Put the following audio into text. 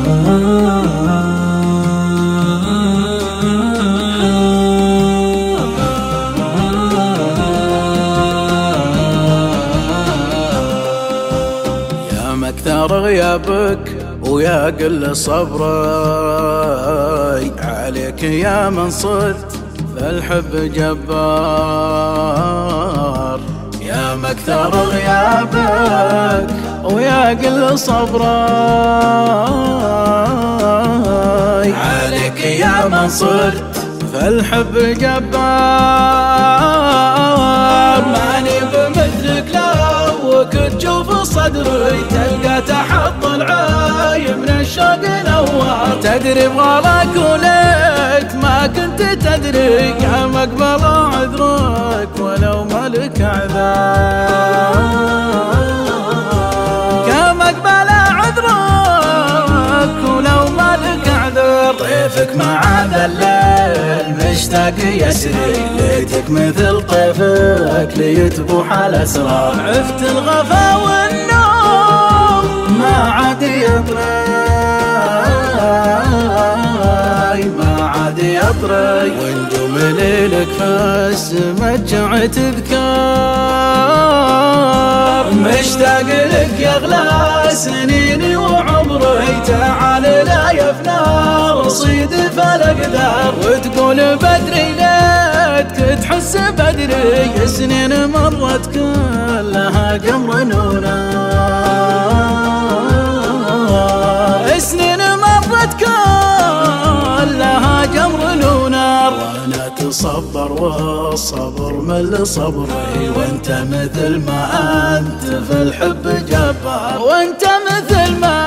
مكثر غيابك ويا قل صبري عليك يا من صرت فالحب جبار. يا مكثر غيابك ويا قل صبري عليك يا من صرت فالحب جبار. ماني بمثلك لو كنت تشوف صدري تلقى تحط العاي من الشوق نوار. تدري بغلاك وليت ما كنت تدري يا مقبل عذرك ولو ملك عذار. يا مقبل عذرك ولو ملك عذر. طيفك مع ذا الليل مشتاق يسري ليتك مثل طيفك ليتبوح الاسرار. عفت الغفا والنوم ما عاد يطري ما عاد يطري. ونجوم ليلك فالسما تجع تذكار. مشتاق لك يا غلا سنيني وعمري تعال لا يفنى رصيد فالاقدار. وتقول بدري ليتك تحس بدري سنين مرت كلها قمر ونار. سنين مرت كلها قمر ونار. وانا تصبر والصبر من صبري وانت مثل ما انت في الحب جبار. وانت مثل ما